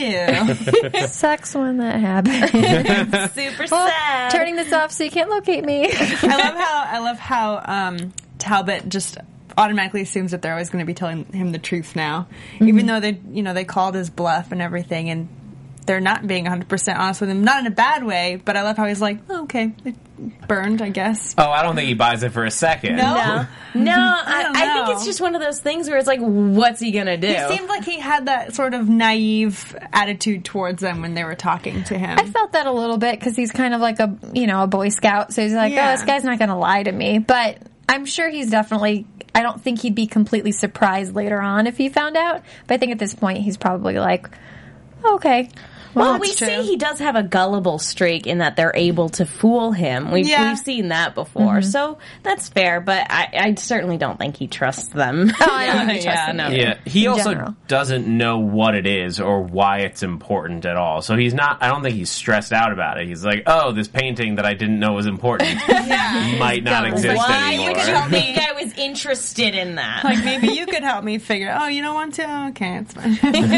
do? sucks when that happens. Super Well, sad. turning this off so you can't locate me. I love how I love how um, Talbot just automatically assumes that they're always going to be telling him the truth now, even though they you know they called his bluff and everything, and they're not being one hundred percent honest with him. Not in a bad way, but I love how he's like, oh, okay, it burned, I guess. Oh, I don't think he buys it for a second. No? No, no. I, don't I think know. it's just one of those things where it's like, what's he gonna do? He seemed like he had that sort of naive attitude towards them when they were talking to him. I felt that a little bit because he's kind of like a, you know, a Boy Scout. So he's like, Yeah. oh, this guy's not going to lie to me. But I'm sure he's definitely, I don't think he'd be completely surprised later on if he found out. But I think at this point he's probably like, okay. Well, that's we true. see he does have a gullible streak in that they're able to fool him. We've, Yeah. we've seen that before, so that's fair. But I, I certainly don't think he trusts them. Oh, I don't think he trusts them no. either. Yeah, he In also general. doesn't know what it is or why it's important at all. So he's not, I don't think he's stressed out about it. He's like, oh, this painting that I didn't know was important might not Dumb. exist Why anymore. would you think I was interested in that? like, maybe you could help me figure. Oh, you don't want to? Oh, okay, it's fine.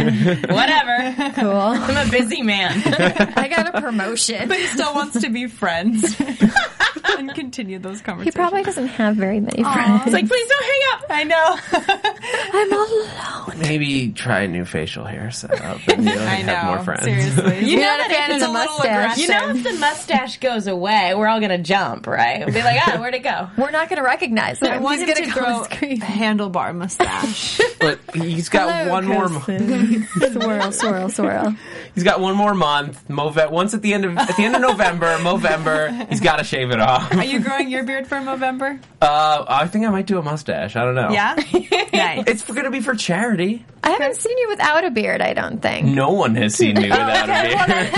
Whatever. Cool. I'm a busy man. I got a promotion. But he still wants to be friends and continue those He conversations. probably doesn't have very many friends. It's like, please don't hang up. I know. I'm alone. Maybe try a new facial hair setup and you know, I know. have more friends. Seriously. You know You're not a that fan if of it's the a little mustache. You know if the mustache goes away, we're all gonna jump, right? We'll be like, ah, where'd it go? We're not going to recognize him. I want He's him going to to grow go scream. a handlebar mustache. But he's got one more. Mo- swirl, swirl, swirl. he's got one more month. Move once at the end of at the end of November. Movember. He's got to shave it off. Are you growing your beard for November? Uh, I think I might do a mustache. I don't know. Yeah? Nice. It's going to be for charity. I haven't seen you without a beard, I don't think. No one has seen me without Oh, okay, well, a beard.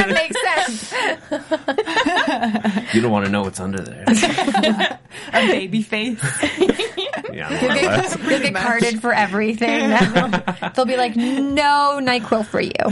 that, that makes sense. You don't want to know what's under there. A baby face. Yeah, more or less. You'll get carded for everything now. They'll be like, no NyQuil for you.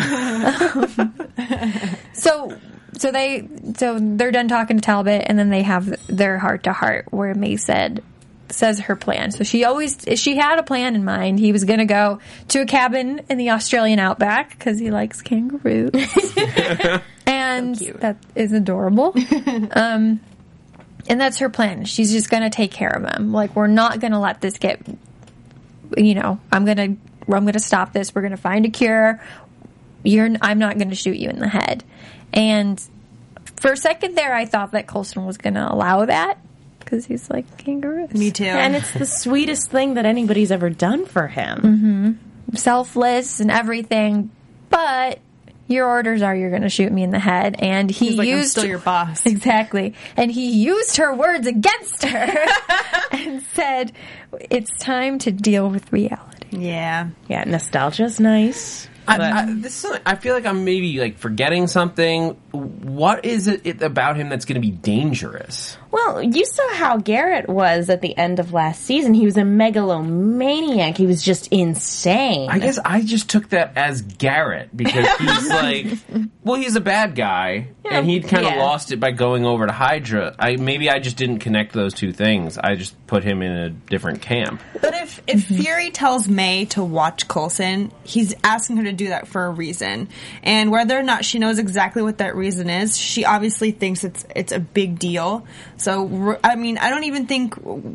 so, so they, so they're done talking to Talbot, and then they have their heart to heart where May said, says her plan. So she always, she had a plan in mind. He was going to go to a cabin in the Australian outback because he likes kangaroos. And that is adorable. um, and that's her plan. She's just going to take care of him. Like, we're not going to let this get, you know, I'm going to, I'm going to stop this. We're going to find a cure. You're, I'm not going to shoot you in the head. And for a second there, I thought that Coulson was going to allow that because he's like kangaroos. Me too. And it's the sweetest thing that anybody's ever done for him. Selfless and everything, but your orders are you're going to shoot me in the head. And he He's like, I'm used still your boss. exactly, and he used her words against her and said, "It's time to deal with reality." Yeah. Yeah, nostalgia's nice. I, but- I, this is, I feel like I'm maybe like forgetting something. What is it, it about him that's going to be dangerous? Well, you saw how Garrett was at the end of last season. He was a megalomaniac. He was just insane. I guess I just took that as Garrett because he's like, well, he's a bad guy, yeah, and he'd kind of yeah. lost it by going over to Hydra. I maybe I just didn't connect those two things. I just put him in a different camp. But if if mm-hmm. Fury tells May to watch Coulson, he's asking her to do that for a reason. And whether or not she knows exactly what that reason is, she obviously thinks it's it's a big deal. So, I mean, I don't even think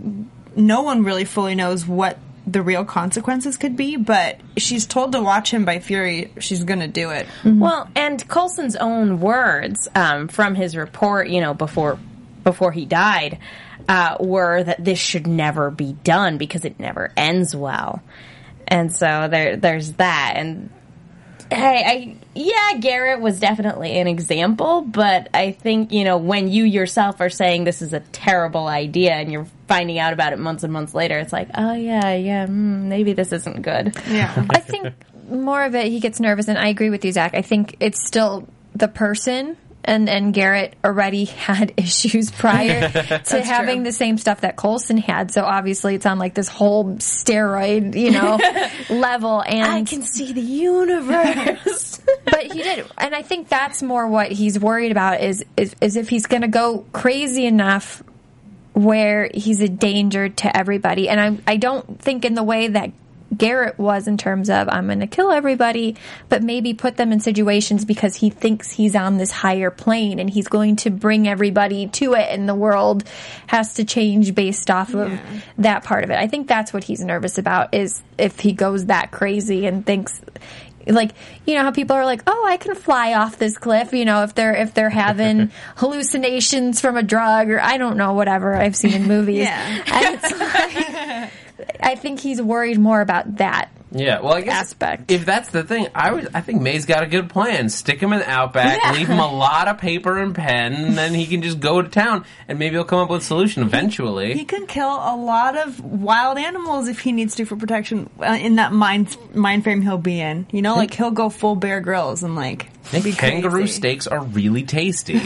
no one really fully knows what the real consequences could be, but she's told to watch him by Fury. She's going to do it. Mm-hmm. Well, and Coulson's own words um, from his report, you know, before before he died, uh, were that this should never be done because it never ends well. And so there, there's that. And hey, I yeah, Garrett was definitely an example, but I think, you know, when you yourself are saying this is a terrible idea and you're finding out about it months and months later, it's like, oh yeah, yeah, mm, maybe this isn't good. Yeah, I think more of it, he gets nervous, and I agree with you, Zach. I think it's still the person. And and Garrett already had issues prior to having true. the same stuff that Coulson had. So obviously it's on like this whole steroid, you know, level. And I can see the universe. But he did. And I think that's more what he's worried about is, is, is if he's going to go crazy enough where he's a danger to everybody. And I, I don't think in the way that Garrett was in terms of I'm going to kill everybody, but maybe put them in situations because he thinks he's on this higher plane and he's going to bring everybody to it, and the world has to change based off of yeah. that part of it. I think that's what he's nervous about, is if he goes that crazy and thinks, like, you know how people are like, oh, I can fly off this cliff, you know, if they're if they're having hallucinations from a drug, or I don't know, whatever I've seen in movies. Yeah. And it's like, I think he's worried more about that. Yeah, well, I guess aspect. If that's the thing, I would. I think May's got a good plan. Stick him in the Outback, yeah. leave him a lot of paper and pen, and then he can just go to town, and maybe he'll come up with a solution eventually. He, he can kill a lot of wild animals if he needs to for protection uh, in that mind mind frame he'll be in. You know, like he'll go full Bear Grylls and like be kangaroo crazy. steaks are really tasty.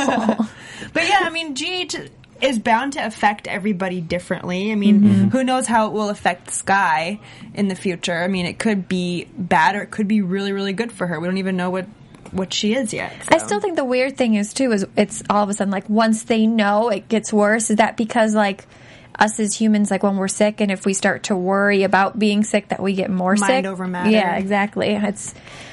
But yeah, I mean, G H is bound to affect everybody differently. I mean, mm-hmm. who knows how it will affect Skye in the future. I mean, it could be bad or it could be really, really good for her. We don't even know what, what she is yet. So. I still think the weird thing is, too, is it's all of a sudden, like, once they know it gets worse, is that because, like, us as humans, like, when we're sick and if we start to worry about being sick, that we get more Mind sick? Mind over matter. Yeah, exactly. It's...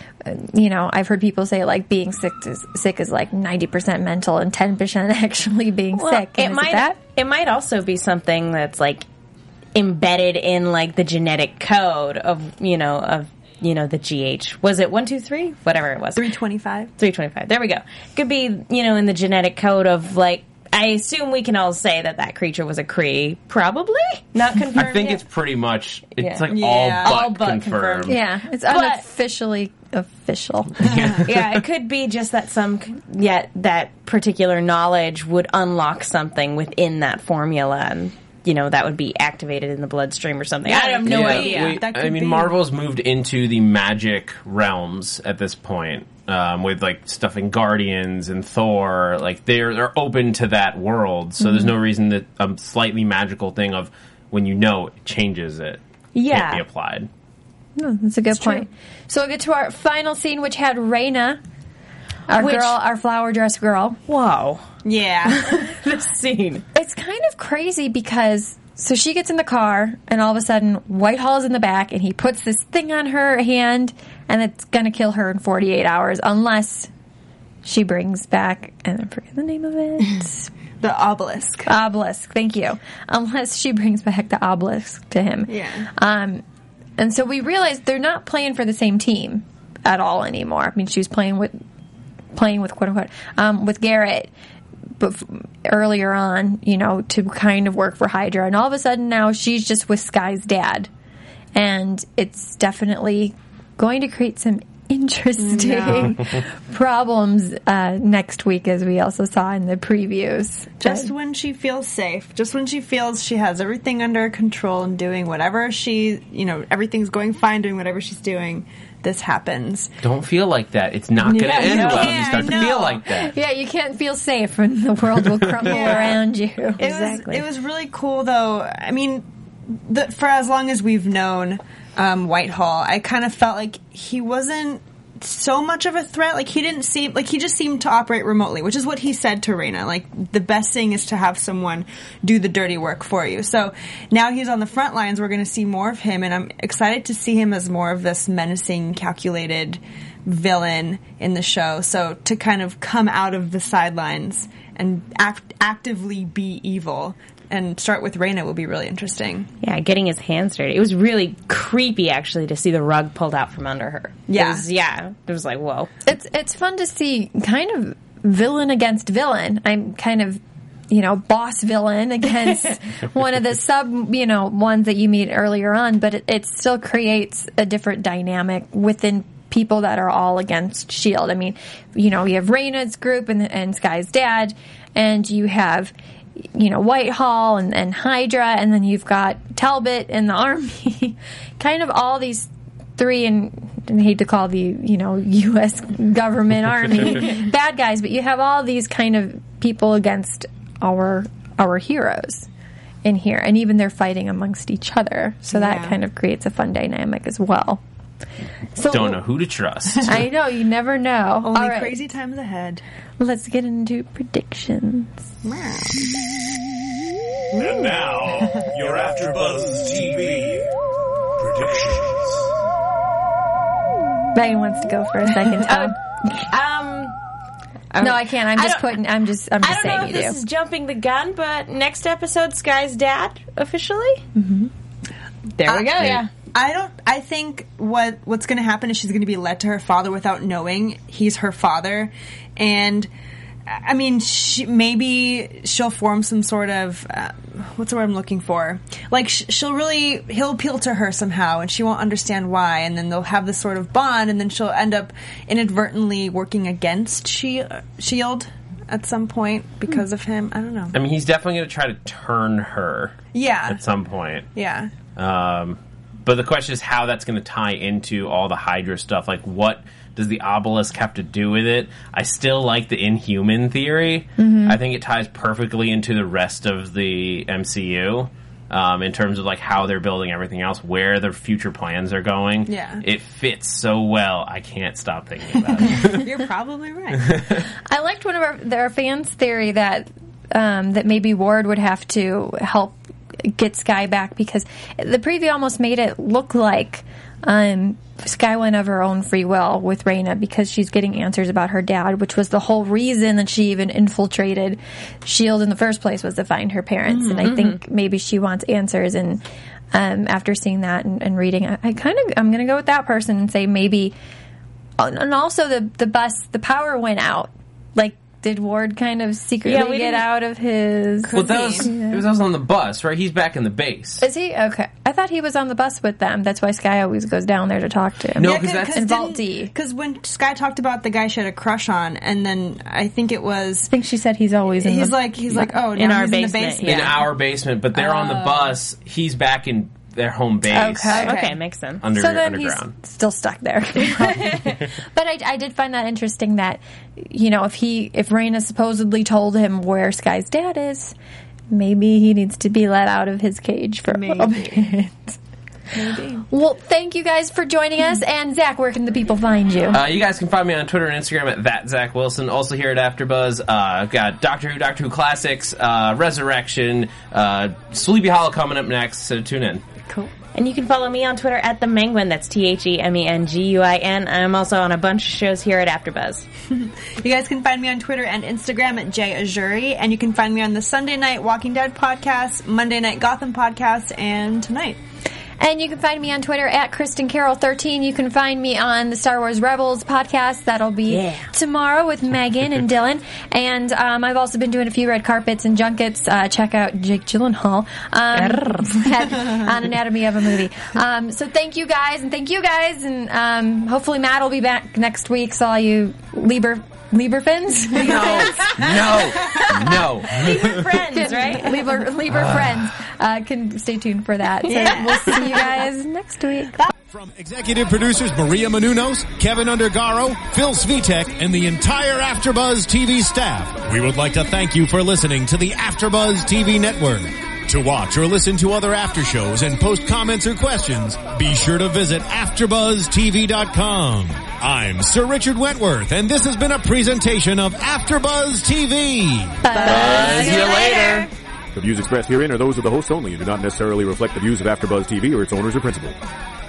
You know, I've heard people say, like, being sick is, sick is like ninety percent mental and ten percent actually being well, sick. It is might, it that? It might also be something that's, like, embedded in, like, the genetic code of, you know, of, you know, the G H. Was it one two three? Whatever it was. three twenty-five. three twenty-five. There we go. Could be, you know, in the genetic code of, like, I assume we can all say that that creature was a Kree. Probably. Not confirmed I think yet. it's pretty much, it's Yeah. like Yeah. all but, All but confirmed. confirmed. Yeah, it's But- unofficially official. Yeah, it could be just that some, yet that particular knowledge would unlock something within that formula, and you know that would be activated in the bloodstream or something. I have no Yeah, idea. we- That I could mean, be. Marvel's moved into the magic realms at this point, um, with like stuff in Guardians and Thor. Like they're they're open to that world, so mm-hmm. there's no reason that a slightly magical thing of when you know it changes it Yeah. can't be applied. No, that's a good It's point. true. So we'll get to our final scene, which had Raina, our Which- girl, our flower dress girl. Whoa, Yeah. this scene. It's kind of crazy because so she gets in the car and all of a sudden Whitehall's in the back and he puts this thing on her hand and it's going to kill her in forty-eight hours unless she brings back, and I forget the name of it. The obelisk. Obelisk, thank you. Unless she brings back the obelisk to him. Yeah. Um, and so we realized they're not playing for the same team at all anymore. I mean, she was playing with, playing with quote unquote, um, with Garrett, but earlier on, you know, to kind of work for Hydra, and all of a sudden now she's just with Skye's dad, and it's definitely going to create some interesting No. problems uh, next week, as we also saw in the previews. Just when she feels safe, just when she feels she has everything under control and doing whatever she, you know, everything's going fine, doing whatever she's doing, this happens. Don't feel like that. It's not going to Yeah, end no. well if Yeah, you start I to feel know. like that. Yeah, you can't feel safe when the world will crumble Yeah. around you. It Exactly. was it was really cool though. I mean, the, for as long as we've known um, Whitehall, I kind of felt like he wasn't so much of a threat. Like he didn't seem like he just seemed to operate remotely, which is what he said to Reyna. Like the best thing is to have someone do the dirty work for you. So now he's on the front lines. We're going to see more of him, and I'm excited to see him as more of this menacing, calculated villain in the show. So to kind of come out of the sidelines and act actively be evil and start with Reyna will be really interesting. Yeah, getting his hands dirty. It was really creepy, actually, to see the rug pulled out from under her. Yeah. It was, yeah. It was like, whoa. It's it's fun to see kind of villain against villain. I'm kind of, you know, boss villain against one of the sub, you know, ones that you meet earlier on, but it, it still creates a different dynamic within people that are all against S H I E L D. I mean, you know, you have Reyna's group and, and Sky's dad, and you have, you know, Whitehall and, and Hydra, and then you've got Talbot and the army. Kind of all these three, and I hate to call the, you know, U S government army bad guys, but you have all these kind of people against our our heroes in here, and even they're fighting amongst each other. So that Yeah. kind of creates a fun dynamic as well. So Don't know who to trust. I know, you never know. Only All right, crazy times ahead. let's get into predictions. And now, your AfterBuzz T V predictions. Megan wants to go first. I can tell. Um, no, I can't. I'm I just don't- putting. I'm just. I'm I just don't know saying if you this do. is jumping the gun, but next episode, Sky's dad, officially? Mm-hmm. There we go, yeah. I don't. I think what what's going to happen is she's going to be led to her father without knowing he's her father, and I mean, she, maybe she'll form some sort of uh, what's the word I'm looking for? Like sh- she'll really he'll appeal to her somehow, and she won't understand why, and then they'll have this sort of bond, and then she'll end up inadvertently working against she- Shield at some point because of him. I don't know. I mean, he's definitely going to try to turn her Yeah, at some point. yeah. Um, but the question is how that's going to tie into all the Hydra stuff. Like, what does the obelisk have to do with it? I still like the Inhuman theory. Mm-hmm. I think it ties perfectly into the rest of the M C U. Um, in terms of like how they're building everything else, where their future plans are going. Yeah. It fits so well. I can't stop thinking about it. You're probably right. I liked one of our, their fans' theory that um, that maybe Ward would have to help get Sky back, because the preview almost made it look like um, Sky went of her own free will with Reyna because she's getting answers about her dad, which was the whole reason that she even infiltrated S H I E L D in the first place, was to find her parents. Mm-hmm. And I think maybe she wants answers. And um, after seeing that and, and reading, I, I kind of I'm going to go with that person and say maybe. And also the the bus, the power went out. Like, did Ward kind of secretly Yeah, we get didn't- out of his? well, that was, it was that was on the bus, right? He's back in the base. Is he? Okay. I thought he was on the bus with them. That's why Sky always goes down there to talk to him. No, 'cause that's- And Vault D. Because when Sky talked about the guy she had a crush on, and then I think it was I think she said he's always in he's the... like he's like oh In now our he's in the basement, basement. In yeah. our basement, but they're on the bus. He's back in their home base. Okay. Okay, makes sense. Under, so then underground. he's still stuck there. But I, I did find that interesting that, you know, if he, if Reyna supposedly told him where Sky's dad is, maybe he needs to be let out of his cage for a little bit. Maybe. Well, thank you guys for joining us. And Zach, where can the people find you? Uh, you guys can find me on Twitter and Instagram at that Zach Wilson. Also here at AfterBuzz, uh, I've got Doctor Who, Doctor Who Classics, uh, Resurrection, uh, Sleepy Hollow coming up next. So tune in. Cool. And you can follow me on Twitter at the Menguin. That's T H E M E N G U I N. I'm also on a bunch of shows here at AfterBuzz. You guys can find me on Twitter and Instagram at Jay Azuri, and you can find me on the Sunday Night Walking Dead podcast, Monday Night Gotham podcast, and tonight. And you can find me on Twitter at Kristen Carroll thirteen. You can find me on the Star Wars Rebels podcast. That'll be Yeah. tomorrow with Megan and Dylan. And um, I've also been doing a few red carpets and junkets. Uh, check out Jake Gyllenhaal um, on Anatomy of a Movie. Um, so thank you guys, and thank you guys. And um, hopefully Matt will be back next week. So all you Lieber Lieberfins? No, no, no. Lieber friends, right? Lieber, Lieber friends. Uh, can stay tuned for that. So Yeah. we'll see you guys next week. From executive producers Maria Menounos, Kevin Undergaro, Phil Svitek, and the entire AfterBuzz T V staff, we would like to thank you for listening to the AfterBuzz T V network. To watch or listen to other after shows and post comments or questions, be sure to visit after buzz T V dot com. I'm Sir Richard Wentworth, and this has been a presentation of AfterBuzz T V. Buzz you later. The views expressed herein are those of the hosts only and do not necessarily reflect the views of AfterBuzz T V or its owners or principals.